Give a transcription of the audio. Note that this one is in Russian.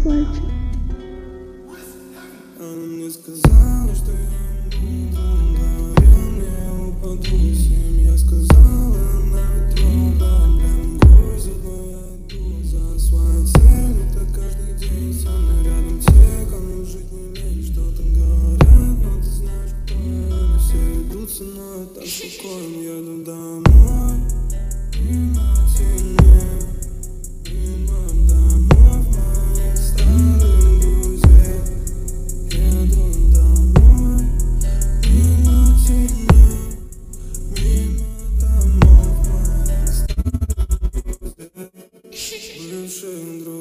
плачет. Она мне сказала, что я буду, говорил мне, упаду с ним. Я сказала, она ведь проблем грузит, но я иду за своей целью. Так каждый день со мной рядом те, кому жить не лень. Что-то говорят, но ты знаешь, кто я. Они все идут со мной, так спокойно еду домой. Мимо теней, мимо домов моих старых друзей. Еду домой, мимо теней, мимо домов моих старых друзей. Бывших друзей.